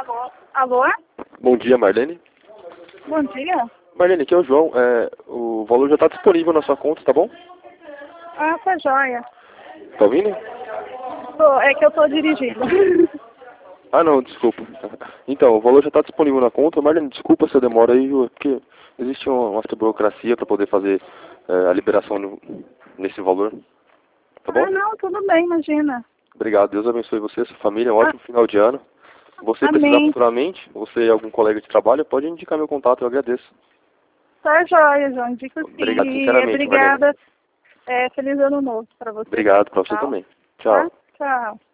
Alô? Bom dia, Marlene. Bom dia. Marlene, aqui é o João. O valor já está disponível na sua conta, tá bom? Ah, tá joia. Tá ouvindo? É que eu tô dirigindo. Ah, não, desculpa. Então, o valor já está disponível na conta. Marlene, desculpa se eu demoro aí, viu? Porque existe uma certa burocracia para poder fazer a liberação nesse valor. Tá bom? Ah, não, tudo bem, imagina. Obrigado. Deus abençoe você, sua família. Um ótimo final de ano. Você precisar Amém. futuramente, você e algum colega de trabalho, pode indicar meu contato, eu agradeço. Tá joia, João. Indico sim. Obrigado E sinceramente, Marlene. obrigada. Feliz ano novo pra você. Obrigado para você Tá? também. Tá? Tchau. Tchau.